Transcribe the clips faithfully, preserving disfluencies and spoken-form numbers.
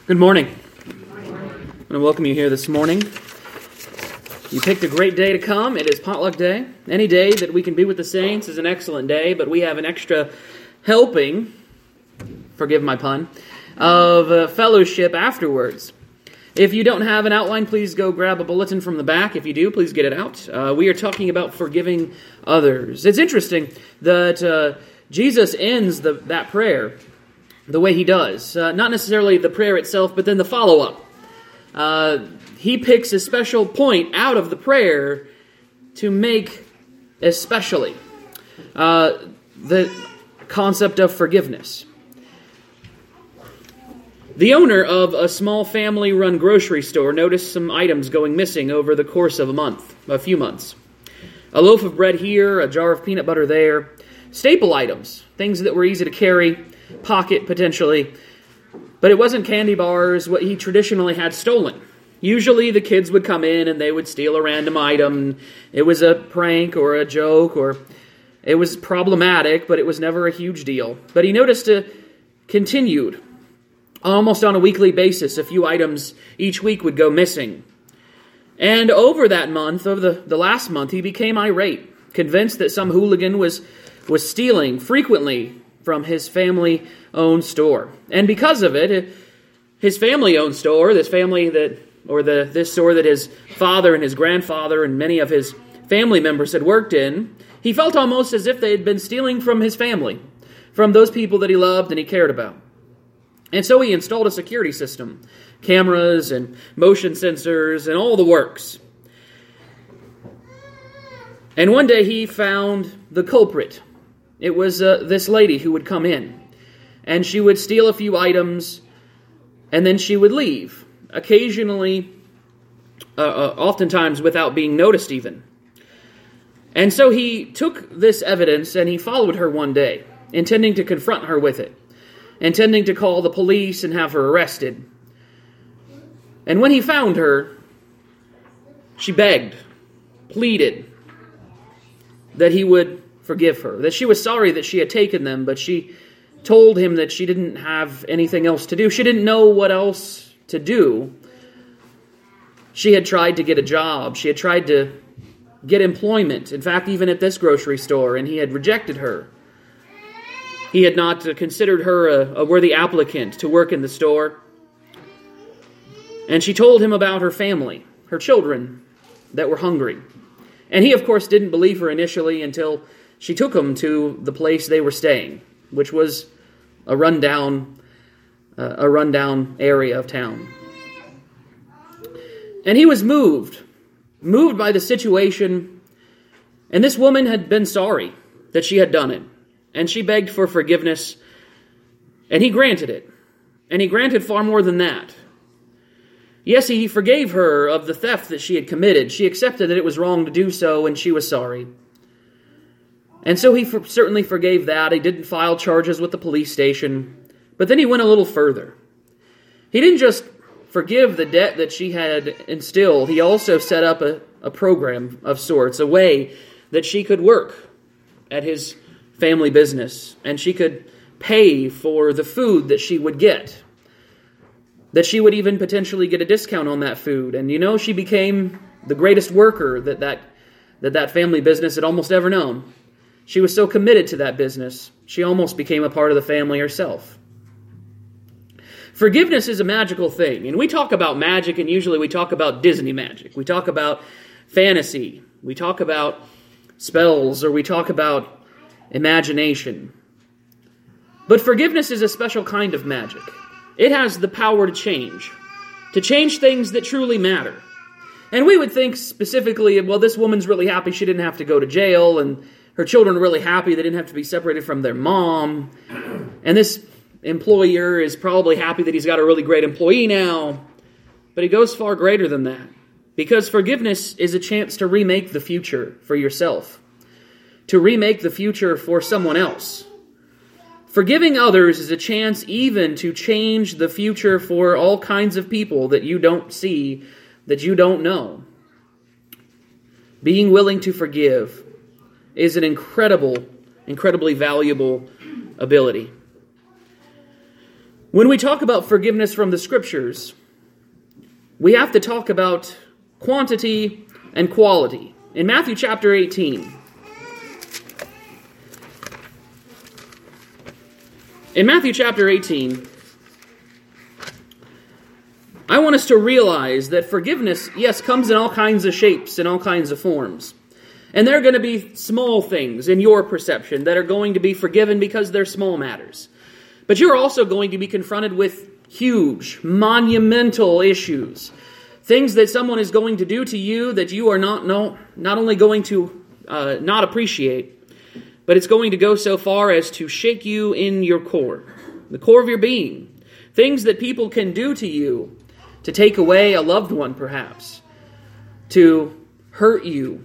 Good morning. I want to welcome you here this morning. You picked a great day to come. It is potluck day. Any day that we can be with the saints is an excellent day, but we have an extra helping, forgive my pun, of uh, fellowship afterwards. If you don't have an outline, please go grab a bulletin from the back. If you do, please get it out. Uh, we are talking about forgiving others. It's interesting that uh, Jesus ends the, that prayer the way he does. Uh, not necessarily the prayer itself, but then the follow-up. Uh, he picks a special point out of the prayer to make especially uh, the concept of forgiveness. The owner of a small family-run grocery store noticed some items going missing over the course of a month, a few months. A loaf of bread here, a jar of peanut butter there. Staple items, things that were easy to carry, pocket potentially. But it wasn't candy bars, what he traditionally had stolen. Usually the kids would come in and they would steal a random item. It was a prank or a joke, or it was problematic, but it was never a huge deal. But he noticed a continued, almost on a weekly basis, a few items each week would go missing. And over that month, over the, the last month, he became irate, convinced that some hooligan was, was stealing frequently from his family-owned store. And because of it, his family-owned store, this family that, or the this store that his father and his grandfather and many of his family members had worked in, he felt almost as if they had been stealing from his family, from those people that he loved and he cared about. And so he installed a security system, cameras and motion sensors and all the works. And one day he found the culprit. It was uh, this lady who would come in, and she would steal a few items, and then she would leave, occasionally, uh, uh, oftentimes without being noticed even. And so he took this evidence and he followed her one day, intending to confront her with it, intending to call the police and have her arrested. And when he found her, she begged, pleaded that he would forgive her, that she was sorry that she had taken them, but she told him that she didn't have anything else to do. She didn't know what else to do. She had tried to get a job. She had tried to get employment. In fact, even at this grocery store, and he had rejected her. He had not considered her a, a worthy applicant to work in the store. And she told him about her family, her children that were hungry. And he, of course, didn't believe her initially until she took him to the place they were staying, which was a rundown, uh, a rundown area of town. And he was moved, moved by the situation. And this woman had been sorry that she had done it. And she begged for forgiveness, and he granted it. And he granted far more than that. Yes, he forgave her of the theft that she had committed. She accepted that it was wrong to do so, and she was sorry. And so he for, certainly forgave that. He didn't file charges with the police station. But then he went a little further. He didn't just forgive the debt that she had instilled. He also set up a, a program of sorts, a way that she could work at his family business, and she could pay for the food that she would get, that she would even potentially get a discount on that food. And you know, she became the greatest worker that that, that, that family business had almost ever known. She was so committed to that business, she almost became a part of the family herself. Forgiveness is a magical thing, and we talk about magic, and usually we talk about Disney magic. We talk about fantasy. We talk about spells, or we talk about imagination. But forgiveness is a special kind of magic. It has the power to change, to change things that truly matter. And we would think specifically, well, this woman's really happy she didn't have to go to jail, and her children are really happy they didn't have to be separated from their mom. And this employer is probably happy that he's got a really great employee now. But it goes far greater than that. Because forgiveness is a chance to remake the future for yourself. To remake the future for someone else. Forgiving others is a chance even to change the future for all kinds of people that you don't see, that you don't know. Being willing to forgive is an incredible, incredibly valuable ability. When we talk about forgiveness from the Scriptures, we have to talk about quantity and quality. In Matthew chapter eighteen, in Matthew chapter eighteen, I want us to realize that forgiveness, yes, comes in all kinds of shapes and all kinds of forms. And there are going to be small things in your perception that are going to be forgiven because they're small matters. But you're also going to be confronted with huge, monumental issues. Things that someone is going to do to you that you are not, no, not only going to uh, not appreciate, but it's going to go so far as to shake you in your core, the core of your being. Things that people can do to you to take away a loved one, perhaps, to hurt you.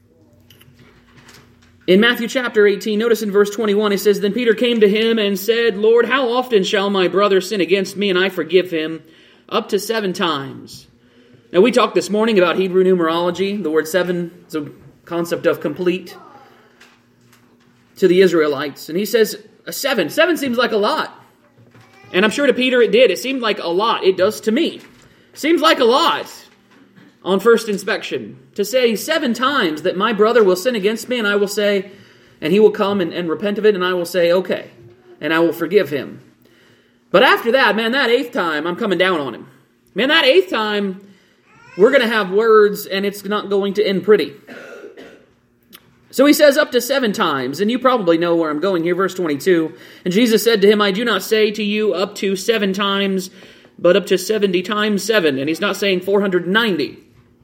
In Matthew chapter eighteen, notice in verse twenty-one, it says, "Then Peter came to him and said, Lord, how often shall my brother sin against me and I forgive him? Up to seven times." Now, we talked this morning about Hebrew numerology. The word seven is a concept of complete to the Israelites. And he says, a seven. Seven seems like a lot. And I'm sure to Peter it did. It seemed like a lot. It does to me. Seems like a lot on first inspection. To say seven times that my brother will sin against me and I will say, and he will come and, and repent of it and I will say, okay, and I will forgive him. But after that, man, that eighth time, I'm coming down on him. Man, that eighth time, we're going to have words and it's not going to end pretty. So he says up to seven times, and you probably know where I'm going here, verse twenty-two. "And Jesus said to him, I do not say to you up to seven times, but up to seventy times seven. And he's not saying four hundred ninety.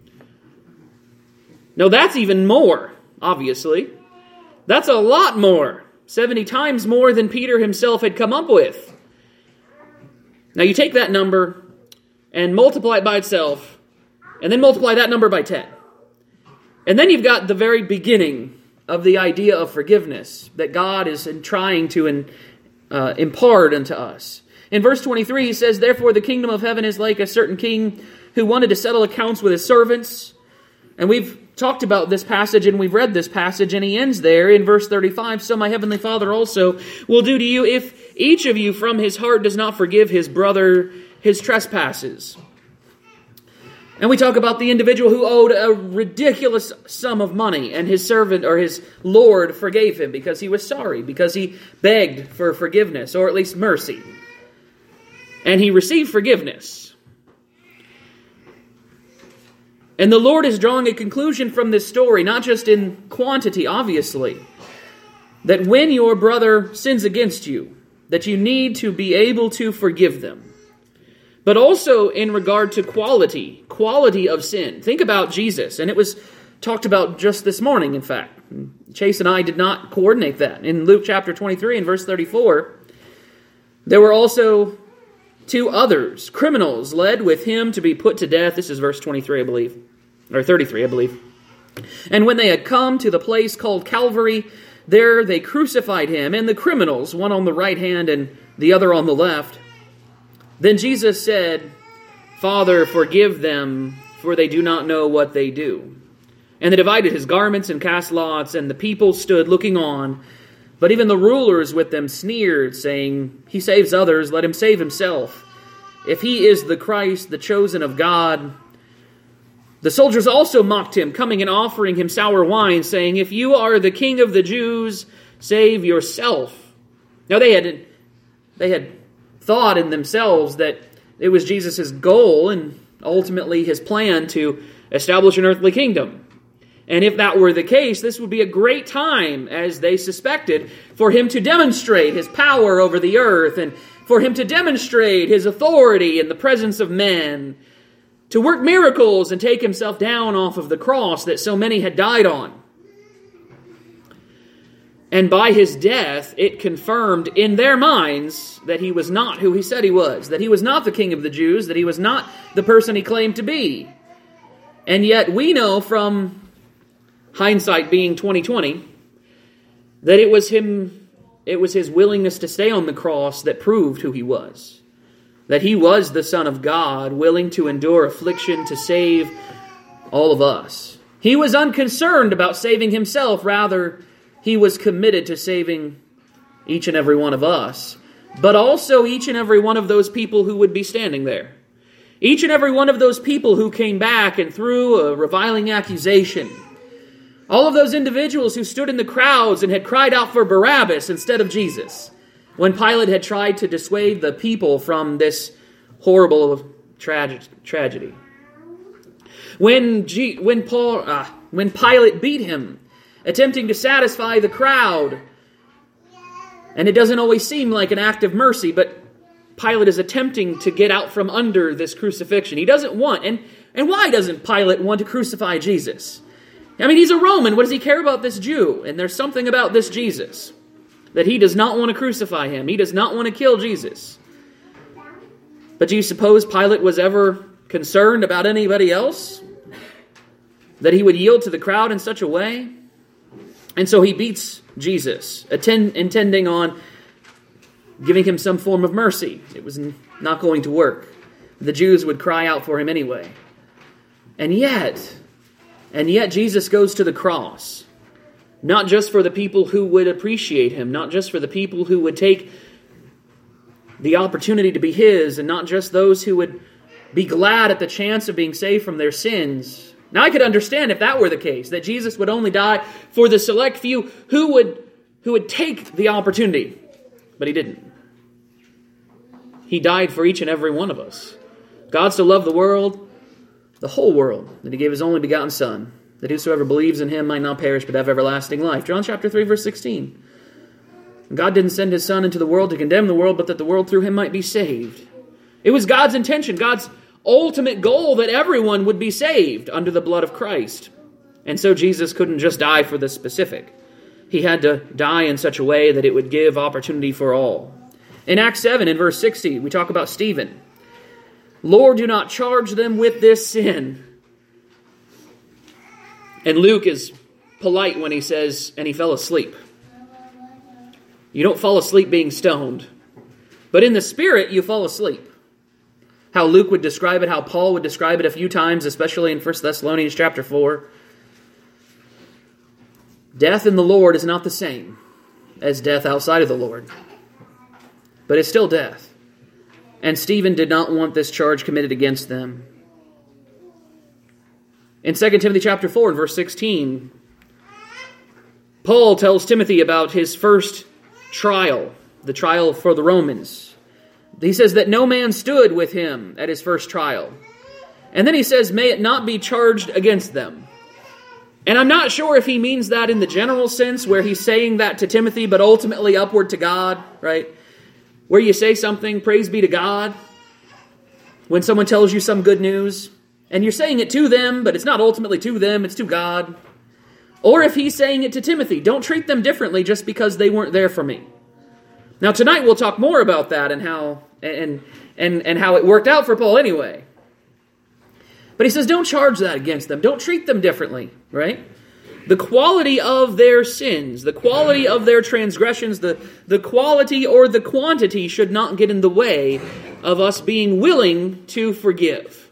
No, that's even more, obviously. That's a lot more. seventy times more than Peter himself had come up with. Now you take that number and multiply it by itself, and then multiply that number by ten. And then you've got the very beginning of the idea of forgiveness that God is trying to in, uh, impart unto us. In verse twenty-three, he says, "Therefore the kingdom of heaven is like a certain king who wanted to settle accounts with his servants." And we've talked about this passage and we've read this passage, and he ends there in verse thirty-five, "So my heavenly Father also will do to you if each of you from his heart does not forgive his brother his trespasses." And we talk about the individual who owed a ridiculous sum of money, and his servant or his Lord forgave him because he was sorry, because he begged for forgiveness, or at least mercy. And he received forgiveness. And the Lord is drawing a conclusion from this story, not just in quantity, obviously, that when your brother sins against you, that you need to be able to forgive them. But also in regard to quality, quality of sin. Think about Jesus, and it was talked about just this morning, in fact. Chase and I did not coordinate that. In Luke chapter twenty-three and verse thirty-four, there were also two others, criminals, led with him to be put to death. This is verse twenty-three, I believe, or thirty-three, I believe. "And when they had come to the place called Calvary, there they crucified him, and the criminals, one on the right hand and the other on the left. Then Jesus said, Father, forgive them, for they do not know what they do. And they divided his garments and cast lots, and the people stood looking on. But even the rulers with them sneered, saying, He saves others, let him save himself. If he is the Christ, the chosen of God. The soldiers also mocked him, coming and offering him sour wine, saying, If you are the king of the Jews, save yourself. Now they had, they had thought in themselves that it was Jesus' goal and ultimately his plan to establish an earthly kingdom. And if that were the case, this would be a great time, as they suspected, for him to demonstrate his power over the earth and for him to demonstrate his authority in the presence of men, to work miracles and take himself down off of the cross that so many had died on. And by his death, it confirmed in their minds that he was not who he said he was, that he was not the king of the Jews, that he was not the person he claimed to be. And yet we know from hindsight being twenty twenty that it was him, it was his willingness to stay on the cross that proved who he was. That he was the Son of God, willing to endure affliction to save all of us. He was unconcerned about saving himself, rather he was committed to saving each and every one of us. but also each and every one of those people who would be standing there. Each and every one of those people who came back and threw a reviling accusation. All of those individuals who stood in the crowds and had cried out for Barabbas instead of Jesus, when Pilate had tried to dissuade the people from this horrible trage- tragedy. When G- when Paul uh, when Pilate beat him, attempting to satisfy the crowd, and it doesn't always seem like an act of mercy, but Pilate is attempting to get out from under this crucifixion. He doesn't want, and, and why doesn't Pilate want to crucify Jesus? I mean, he's a Roman. What does he care about this Jew? And there's something about this Jesus that he does not want to crucify him. He does not want to kill Jesus. But do you suppose Pilate was ever concerned about anybody else? That he would yield to the crowd in such a way? And so he beats Jesus, attend, intending on giving him some form of mercy. It was not going to work. The Jews would cry out for him anyway. And yet, and yet Jesus goes to the cross. Not just for the people who would appreciate him, not just for the people who would take the opportunity to be his, and not just those who would be glad at the chance of being saved from their sins. Now I could understand if that were the case, that Jesus would only die for the select few who would, who would take the opportunity. But he didn't. He died for each and every one of us. God so loved the world, the whole world, that he gave his only begotten Son, that whosoever believes in him might not perish but have everlasting life. John chapter three, verse sixteen. God didn't send his Son into the world to condemn the world, but that the world through him might be saved. It was God's intention, God's ultimate goal, that everyone would be saved under the blood of Christ. And so Jesus couldn't just die for the specific. He had to die in such a way that it would give opportunity for all. In Acts seven, in verse sixty, we talk about Stephen. Lord, do not charge them with this sin. And Luke is polite when he says, and he fell asleep. You don't fall asleep being stoned. But in the Spirit, you fall asleep. How Luke would describe it, how Paul would describe it a few times, especially in First Thessalonians chapter four. Death in the Lord is not the same as death outside of the Lord. But it's still death. And Stephen did not want this charge committed against them. In Second Timothy chapter four, and verse sixteen, Paul tells Timothy about his first trial, the trial for the Romans. He says that no man stood with him at his first trial. And then he says, may it not be charged against them. And I'm not sure if he means that in the general sense, where he's saying that to Timothy, but ultimately upward to God, right? Where you say something, praise be to God, when someone tells you some good news, and you're saying it to them, but it's not ultimately to them, it's to God. Or if he's saying it to Timothy, don't treat them differently just because they weren't there for me. Now tonight we'll talk more about that and how and and and how it worked out for Paul anyway. But he says, don't charge that against them. Don't treat them differently, right? The quality of their sins, the quality of their transgressions, the, the quality or the quantity should not get in the way of us being willing to forgive.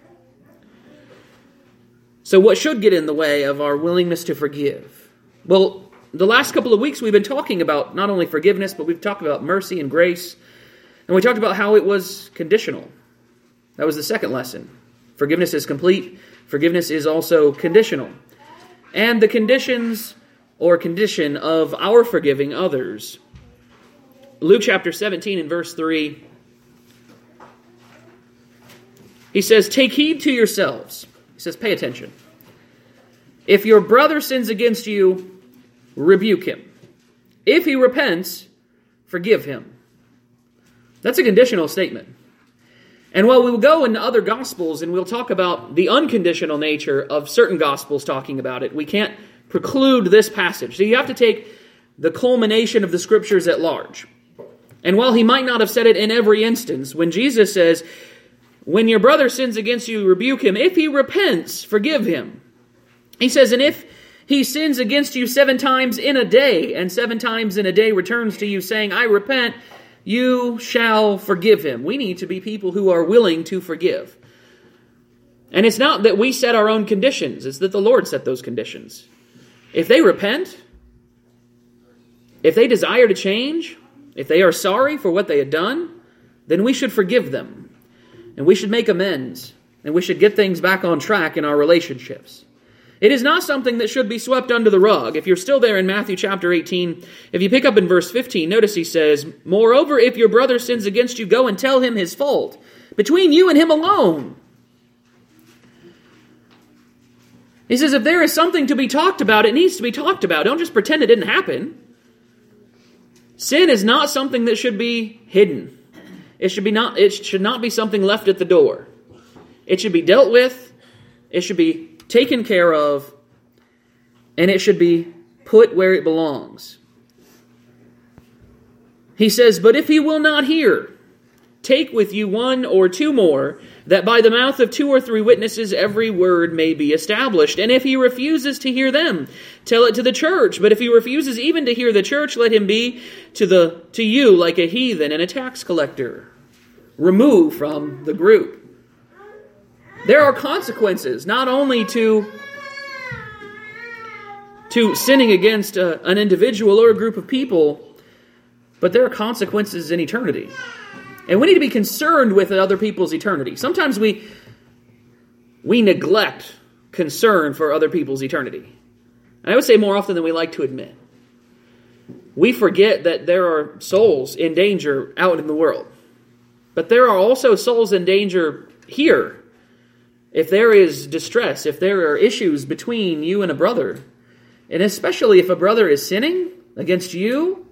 So what should get in the way of our willingness to forgive? Well, the last couple of weeks we've been talking about not only forgiveness, but we've talked about mercy and grace. And we talked about how it was conditional. That was the second lesson. Forgiveness is complete. Forgiveness is also conditional. And the conditions or condition of our forgiving others. Luke chapter seventeen and verse three. He says, take heed to yourselves. He says, pay attention. If your brother sins against you, rebuke him. If he repents, forgive him. That's a conditional statement. And while we will go into other Gospels and we'll talk about the unconditional nature of certain Gospels talking about it, we can't preclude this passage. So you have to take the culmination of the Scriptures at large. And while he might not have said it in every instance, when Jesus says, when your brother sins against you, rebuke him. If he repents, forgive him. He says, and if he sins against you seven times in a day, and seven times in a day returns to you saying, I repent, you shall forgive him. We need to be people who are willing to forgive. And it's not that we set our own conditions. It's that the Lord set those conditions. If they repent, if they desire to change, If they are sorry for what they had done, then we should forgive them. And we should make amends. And we should get things back on track in our relationships. It is not something that should be swept under the rug. If you're still there in Matthew chapter eighteen, if you pick up in verse fifteen, notice he says, "Moreover, if your brother sins against you, go and tell him his fault, between you and him alone." He says, if there is something to be talked about, it needs to be talked about. Don't just pretend it didn't happen. Sin is not something that should be hidden. It should be not, it should not be something left at the door. It should be dealt with. It should be taken care of, and it should be put where it belongs. He says, but if he will not hear, take with you one or two more, that by the mouth of two or three witnesses every word may be established. And if he refuses to hear them, tell it to the church. But if he refuses even to hear the church, let him be to the to you like a heathen and a tax collector. Remove from the group. There are consequences, not only to, to sinning against a, an individual or a group of people, but there are consequences in eternity. And we need to be concerned with other people's eternity. Sometimes we, we neglect concern for other people's eternity. And I would say more often than we like to admit. We forget that there are souls in danger out in the world. But there are also souls in danger here. If there is distress, if there are issues between you and a brother, and especially if a brother is sinning against you,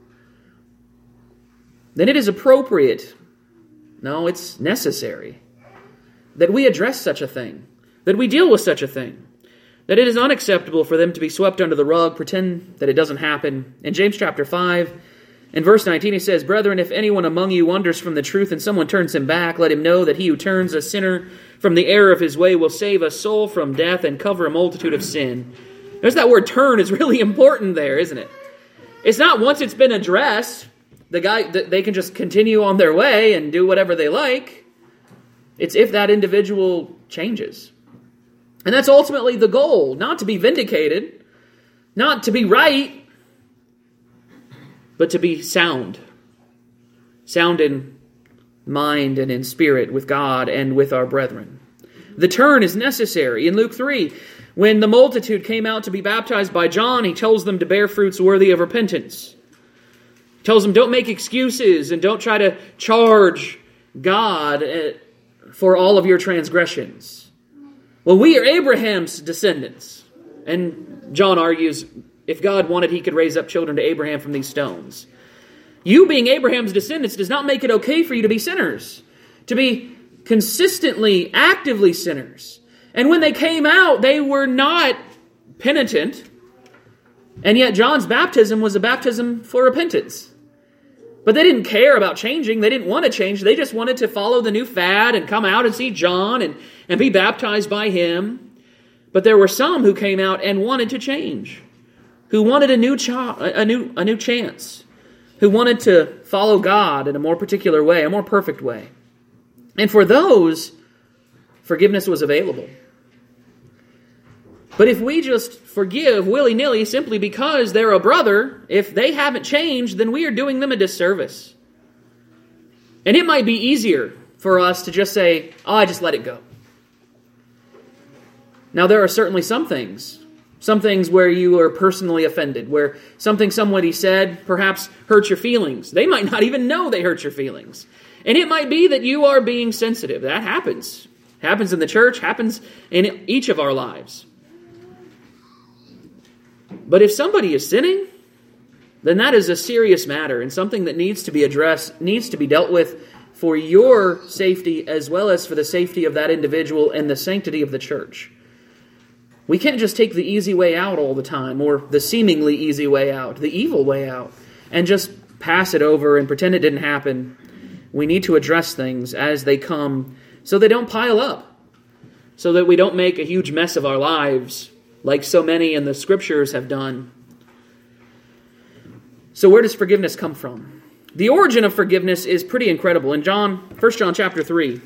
then it is appropriate, no, it's necessary, that we address such a thing, that we deal with such a thing, that it is unacceptable for them to be swept under the rug, pretend that it doesn't happen. In James chapter five, in verse nineteen, he says, "Brethren, if anyone among you wanders from the truth and someone turns him back, let him know that he who turns a sinner from the error of his way will save a soul from death and cover a multitude of sin." Notice that word turn is really important there, isn't it? It's not once it's been addressed, the guy they can just continue on their way and do whatever they like. It's if that individual changes. And that's ultimately the goal, not to be vindicated, not to be right, but to be sound. Sound in mind and in spirit with God and with our brethren. The turn is necessary. In Luke three, when the multitude came out to be baptized by John, he tells them to bear fruits worthy of repentance. He tells them, don't make excuses and don't try to charge God for all of your transgressions. Well, we are Abraham's descendants. And John argues, if God wanted, he could raise up children to Abraham from these stones. You being Abraham's descendants does not make it okay for you to be sinners. To be consistently, actively sinners. And when they came out, they were not penitent. And yet John's baptism was a baptism for repentance. But they didn't care about changing. They didn't want to change. They just wanted to follow the new fad and come out and see John and, and be baptized by him. But there were some who came out and wanted to change. Who wanted a new, ch- a new, a new chance. Who wanted to follow God in a more particular way, a more perfect way. And for those, forgiveness was available. But if we just forgive willy-nilly simply because they're a brother, if they haven't changed, then we are doing them a disservice. And it might be easier for us to just say, oh, I just let it go. Now, there are certainly some things, some things where you are personally offended, where something somebody said perhaps hurt your feelings. They might not even know they hurt your feelings. And it might be that you are being sensitive. That happens. Happens in the church, happens in each of our lives. But if somebody is sinning, then that is a serious matter and something that needs to be addressed, needs to be dealt with for your safety as well as for the safety of that individual and the sanctity of the church. We can't just take the easy way out all the time, or the seemingly easy way out, the evil way out, and just pass it over and pretend it didn't happen. We need to address things as they come so they don't pile up, so that we don't make a huge mess of our lives like so many in the Scriptures have done. So where does forgiveness come from? The origin of forgiveness is pretty incredible. In John, First John chapter three,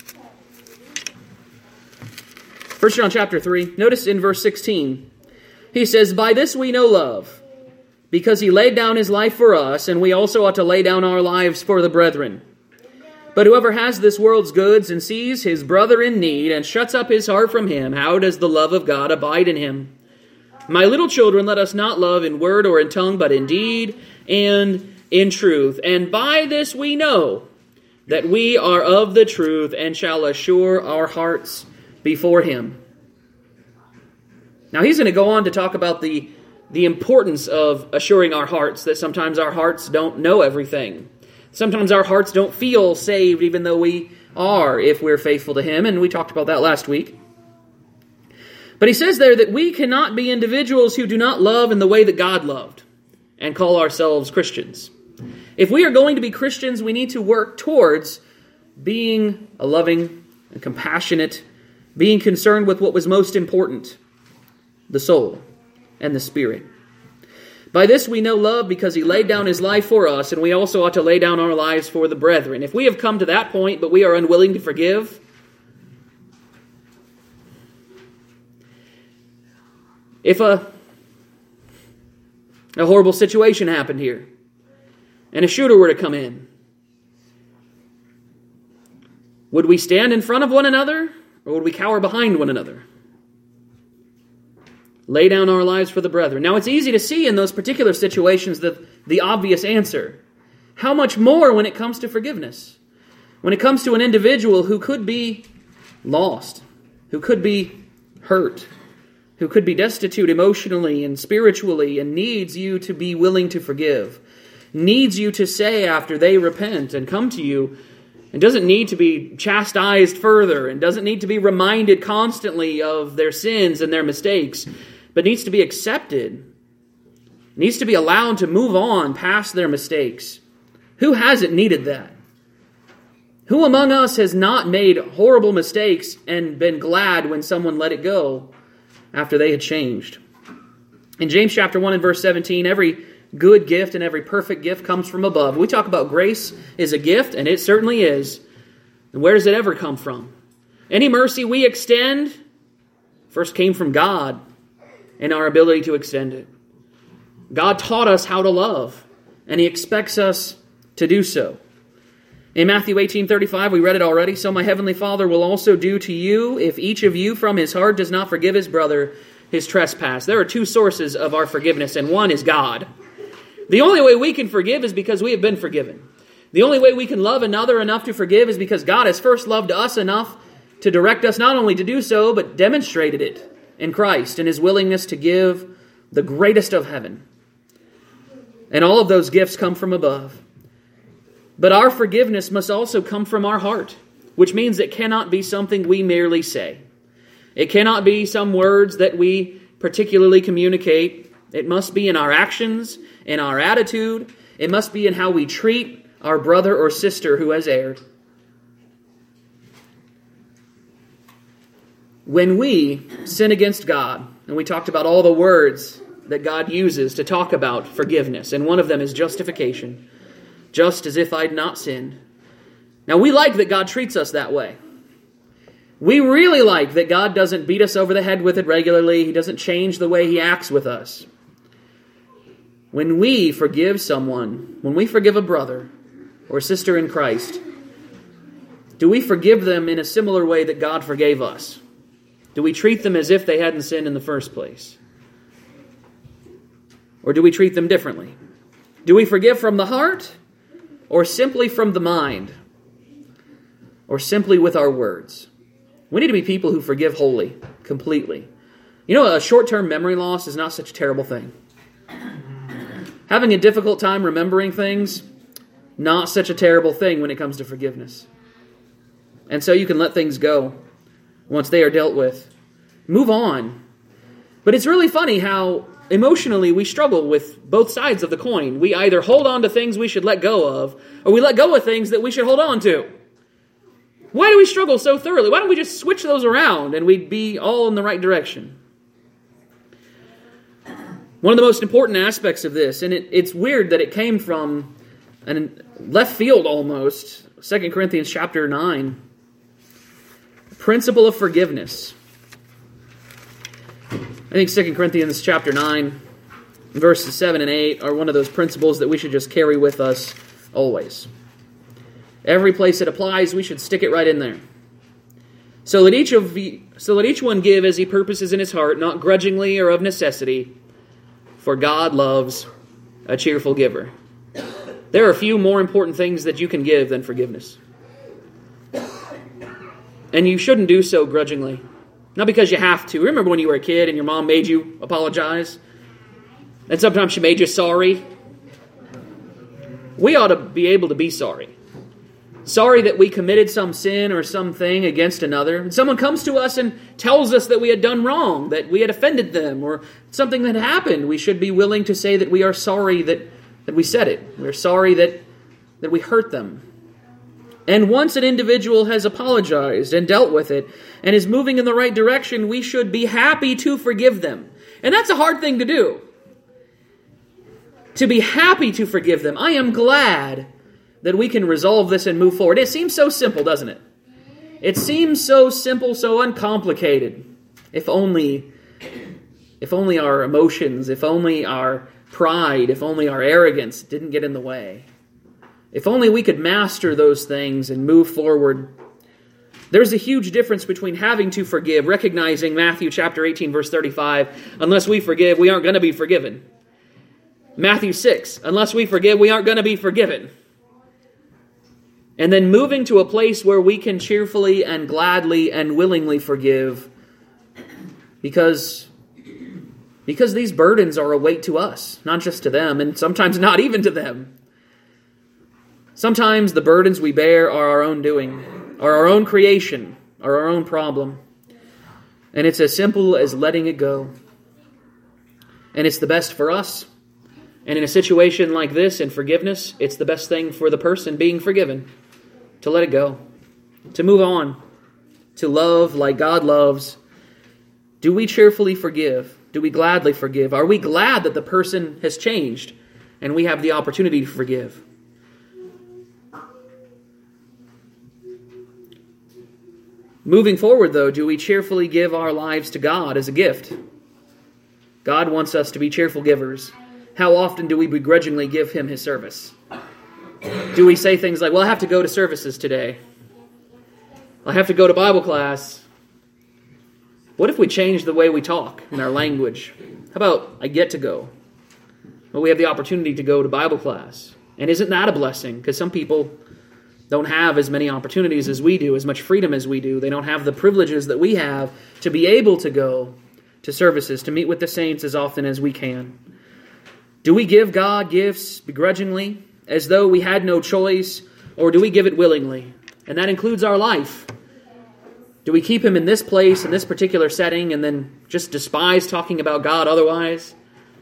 First John chapter three, notice in verse sixteen, He says, "By this we know love, because he laid down his life for us, and we also ought to lay down our lives for the brethren. But whoever has this world's goods and sees his brother in need and shuts up his heart from him, how does the love of God abide in him? My little children, let us not love in word or in tongue, but in deed and in truth. And by this we know that we are of the truth and shall assure our hearts before him." Now he's going to go on to talk about the, the importance of assuring our hearts, that sometimes our hearts don't know everything. Sometimes our hearts don't feel saved even though we are, if we're faithful to him, and we talked about that last week. But he says there that we cannot be individuals who do not love in the way that God loved and call ourselves Christians. If we are going to be Christians, we need to work towards being a loving and compassionate, being concerned with what was most important, the soul and the spirit. By this we know love, because he laid down his life for us, and we also ought to lay down our lives for the brethren. If we have come to that point, but we are unwilling to forgive, if a, a horrible situation happened here, and a shooter were to come in, would we stand in front of one another, or would we cower behind one another? Lay down our lives for the brethren. Now, it's easy to see in those particular situations the, the obvious answer. How much more when it comes to forgiveness? When it comes to an individual who could be lost, who could be hurt, who could be destitute emotionally and spiritually, and needs you to be willing to forgive, needs you to say after they repent and come to you, and doesn't need to be chastised further, and doesn't need to be reminded constantly of their sins and their mistakes, but needs to be accepted, needs to be allowed to move on past their mistakes. Who hasn't needed that? Who among us has not made horrible mistakes and been glad when someone let it go after they had changed? In James chapter one and verse seventeen, every good gift and every perfect gift comes from above. We talk about grace is a gift, and it certainly is. And where does it ever come from? Any mercy we extend first came from God and our ability to extend it. God taught us how to love, and he expects us to do so. In Matthew eighteen thirty-five, we read it already, "So my heavenly Father will also do to you if each of you from his heart does not forgive his brother his trespass." There are two sources of our forgiveness, and one is God. The only way we can forgive is because we have been forgiven. The only way we can love another enough to forgive is because God has first loved us enough to direct us not only to do so, but demonstrated it in Christ and his willingness to give the greatest of heaven. And all of those gifts come from above. But our forgiveness must also come from our heart, which means it cannot be something we merely say. It cannot be some words that we particularly communicate. It must be in our actions, in our attitude. It must be in how we treat our brother or sister who has erred. When we sin against God, and we talked about all the words that God uses to talk about forgiveness, and one of them is justification, just as if I'd not sinned. Now, we like that God treats us that way. We really like that God doesn't beat us over the head with it regularly. He doesn't change the way he acts with us. When we forgive someone, when we forgive a brother or sister in Christ, do we forgive them in a similar way that God forgave us? Do we treat them as if they hadn't sinned in the first place? Or do we treat them differently? Do we forgive from the heart, or simply from the mind, or simply with our words? We need to be people who forgive wholly, completely. You know, a short-term memory loss is not such a terrible thing. Having a difficult time remembering things, not such a terrible thing when it comes to forgiveness. And so you can let things go once they are dealt with. Move on. But it's really funny how emotionally we struggle with both sides of the coin. We either hold on to things we should let go of, or we let go of things that we should hold on to. Why do we struggle so thoroughly? Why don't we just switch those around and we'd be all in the right direction? One of the most important aspects of this, and it, it's weird that it came from an left field almost, Second Corinthians chapter nine, principle of forgiveness. think Second Corinthians chapter nine, verses seven and eight are one of those principles that we should just carry with us always. Every place it applies, we should stick it right in there. So let each of you, so let each one give as he purposes in his heart, not grudgingly or of necessity, for God loves a cheerful giver. There are few more important things that you can give than forgiveness. And you shouldn't do so grudgingly. Not because you have to. Remember when you were a kid and your mom made you apologize? And sometimes she made you sorry? We ought to be able to be sorry. Sorry that we committed some sin or something against another. And someone comes to us and tells us that we had done wrong, that we had offended them, or something that happened. We should be willing to say that we are sorry that, that we said it. We're sorry that, that we hurt them. And once an individual has apologized and dealt with it and is moving in the right direction, we should be happy to forgive them. And that's a hard thing to do. To be happy to forgive them. I am glad that we can resolve this and move forward. It seems so simple, doesn't it? It seems so simple, so uncomplicated. If only, if only our emotions, if only our pride, if only our arrogance didn't get in the way. If only we could master those things and move forward. There's a huge difference between having to forgive, recognizing Matthew chapter eighteen, verse thirty-five, unless we forgive, we aren't going to be forgiven. Matthew six, unless we forgive, we aren't going to be forgiven. And then moving to a place where we can cheerfully and gladly and willingly forgive because, because these burdens are a weight to us, not just to them, and sometimes not even to them. Sometimes the burdens we bear are our own doing, are our own creation, are our own problem. And it's as simple as letting it go. And it's the best for us. And in a situation like this, in forgiveness, it's the best thing for the person being forgiven. To let it go. To move on. To love like God loves. Do we cheerfully forgive? Do we gladly forgive? Are we glad that the person has changed and we have the opportunity to forgive? Moving forward, though, do we cheerfully give our lives to God as a gift? God wants us to be cheerful givers. How often do we begrudgingly give Him His service? Do we say things like, well, I have to go to services today. I have to go to Bible class. What if we change the way we talk in our language? How about, I get to go? Well, we have the opportunity to go to Bible class. And isn't that a blessing? Because some people don't have as many opportunities as we do, as much freedom as we do. They don't have the privileges that we have to be able to go to services, to meet with the saints as often as we can. Do we give God gifts begrudgingly, as though we had no choice, or do we give it willingly? And that includes our life. Do we keep Him in this place, in this particular setting, and then just despise talking about God otherwise?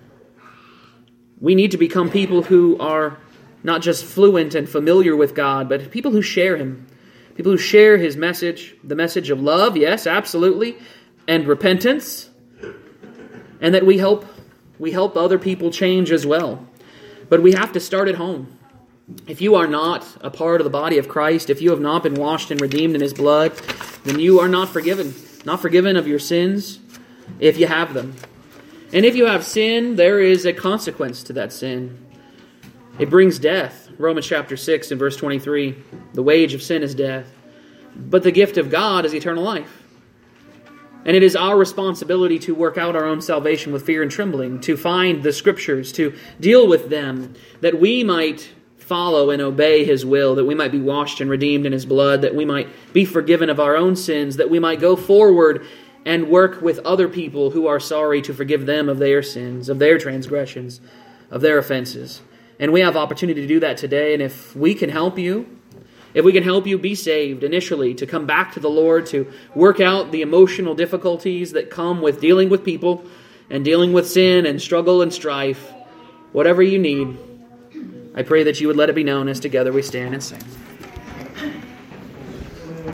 We need to become people who are not just fluent and familiar with God, but people who share Him. People who share His message, the message of love, yes, absolutely, and repentance, and that we help, we help other people change as well. But we have to start at home. If you are not a part of the body of Christ, if you have not been washed and redeemed in His blood, then you are not forgiven. Not forgiven of your sins, if you have them. And if you have sin, there is a consequence to that sin. It brings death. Romans chapter six and verse twenty-three. The wage of sin is death. But the gift of God is eternal life. And it is our responsibility to work out our own salvation with fear and trembling, to find the Scriptures, to deal with them, that we might follow and obey His will, that we might be washed and redeemed in His blood, that we might be forgiven of our own sins, that we might go forward and work with other people who are sorry to forgive them of their sins, of their transgressions, of their offenses. And we have opportunity to do that today, and if we can help you, if we can help you be saved initially, to come back to the Lord, to work out the emotional difficulties that come with dealing with people and dealing with sin and struggle and strife, whatever you need, I pray that you would let it be known as together we stand and sing.